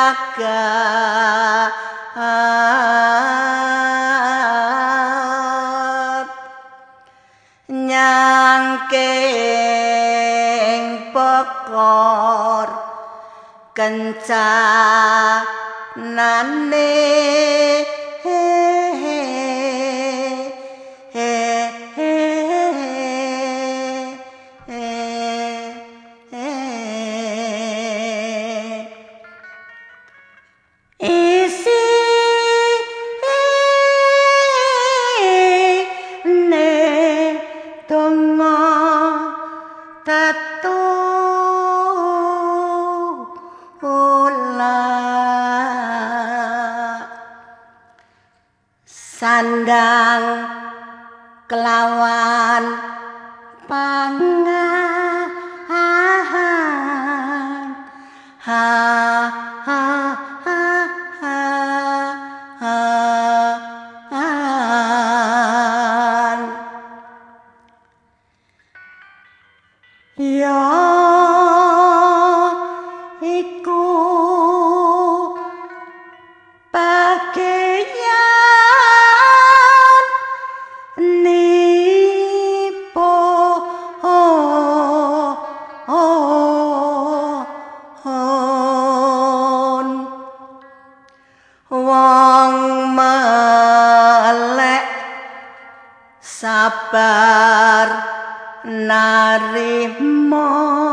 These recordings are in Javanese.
jagat nyangking pekor kencanane sandang kelawan pangahan ya iku pakaian nipo wong melek sabar narimo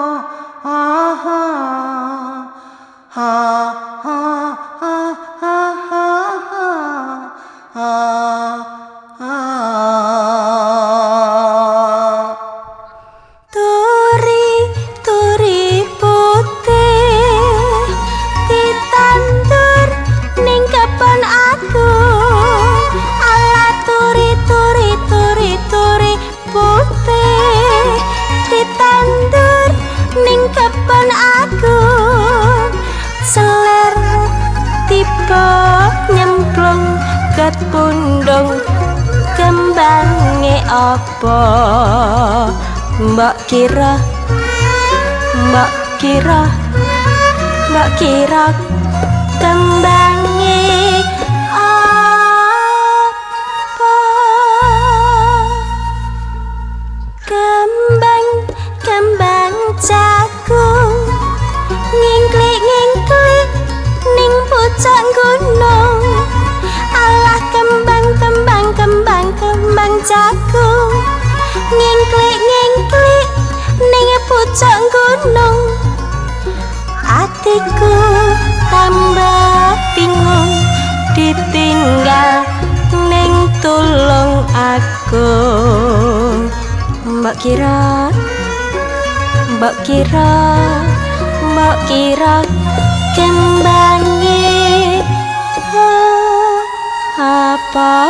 turi putih ditandur ning kebon aku ala turi putih ditandur ning kebon aku seler tiba nyemplung ket pundung kembange apa mbok kira kembange apa kembang jagung ngingklik ning pucuk gunung alah kembang jagung ngingklik ning pucuk gunung atiku tambah bingung ditinggal ning tulung aku mbok kira kembange apa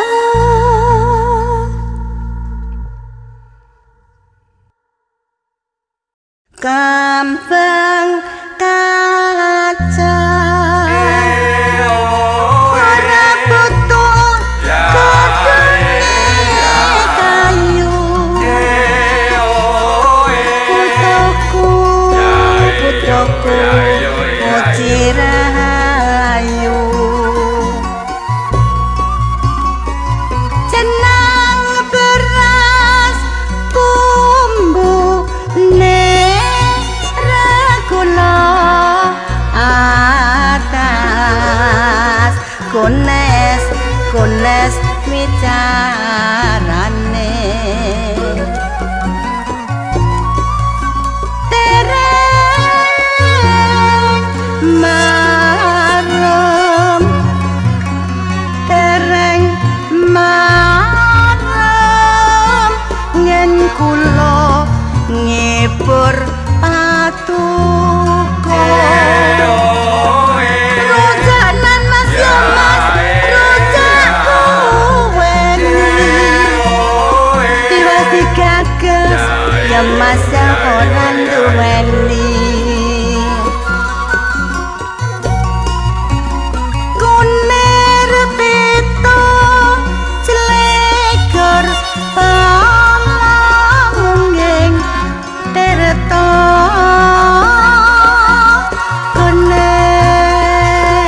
kembang kaca ora butuh godhone kayu putuku puji rahayu jenang beras bumbu gula atas kunes wicarane tereng marem ngen kula ngibur patuko rojanan mas ya mas rojaku weni tiwas digagas ya mas ya orang duweni kunir pito celekor palamunging terto kunes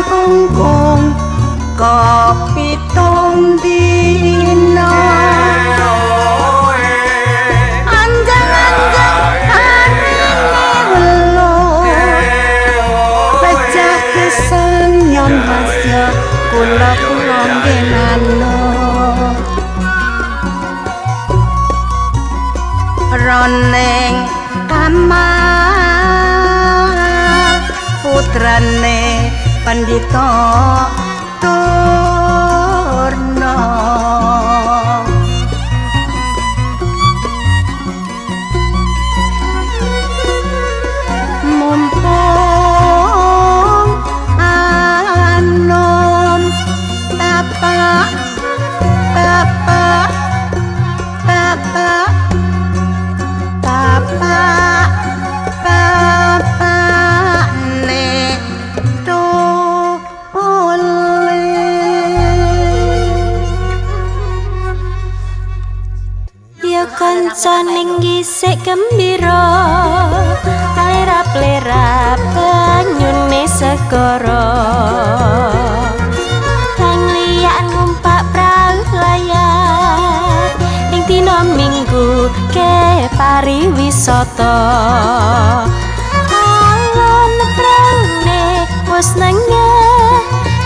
kungkung kopi tong dina anjang-anjang harine welo pecah kesang nyom masya kula ngenano roneng kamar putrane pandhita Turna mumpung anom tapak ne ya kanca ning gisik gembira lerap-lerap banyune segara kang liyan numpak prau layar ing dina minggu ke pariwisata alon praune wis nengah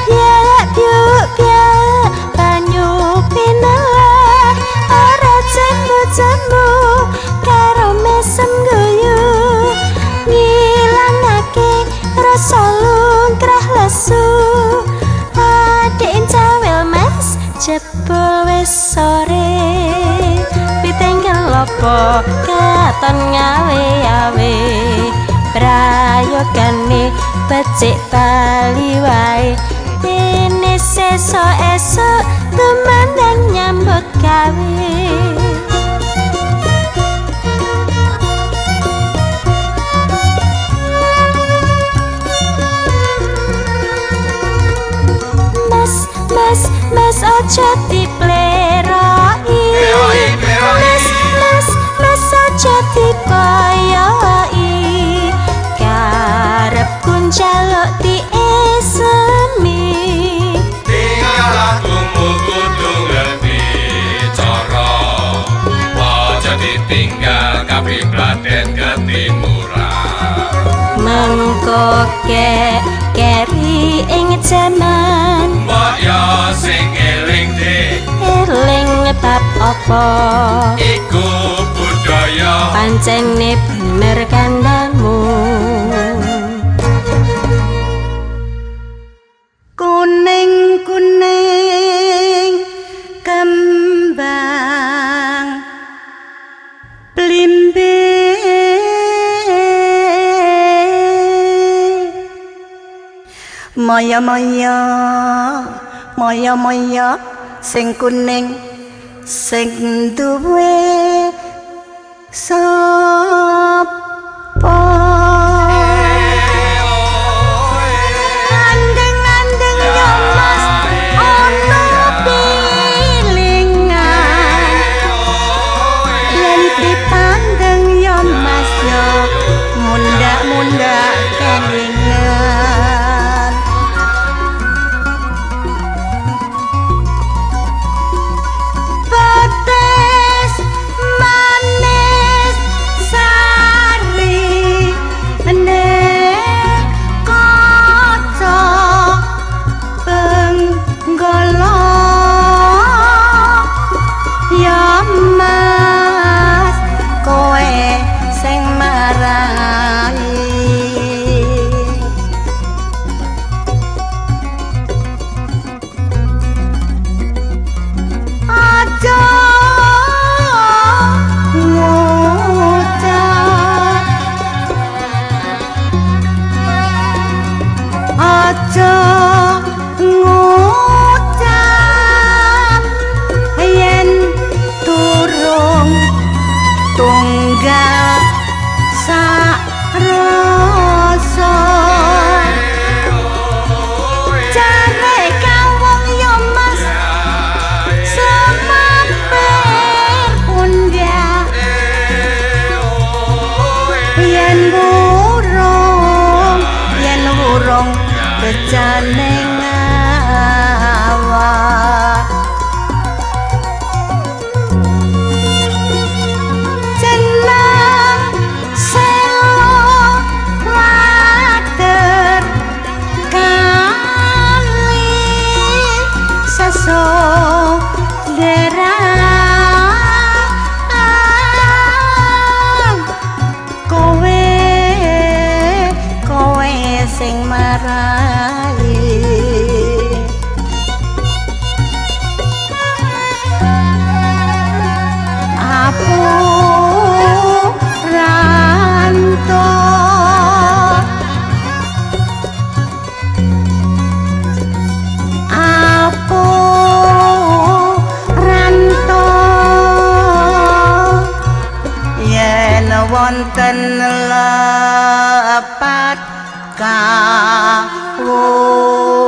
piyak banyu pinalah ora jembu karo mesem guyu ngilangake rasa lumrah lesu adek cawel mas jebul wis sore pitengkel lopo katon ngawe-awe prayogane becik bali wae dene sesuk-esuk tumandang nyambut gawe Mas aja dipleroi Mas aja dibayai karepku njaluk diesemi tinggal tunggu kudu ngerti cara aja ditinggal kabeh bladen ketimuran mengko keri ing jaman mbok yo sing eling ngetap apa iku budaya pancene bener kandamu kuning kembang blimbe maya-maya sing kuning sing duwe sapa andeng-andeng yo mas ana pilingan yen dipandeng yo mas yo mundak-mundak kelingan pedes manis sari nek kaca penggolok ya mas kowe sing marai aja ngucap yen turung tunggal sak rasa jare kawong yo mas semampir pundak yen burung bejane sing marai aku ranto wonten lepat kawula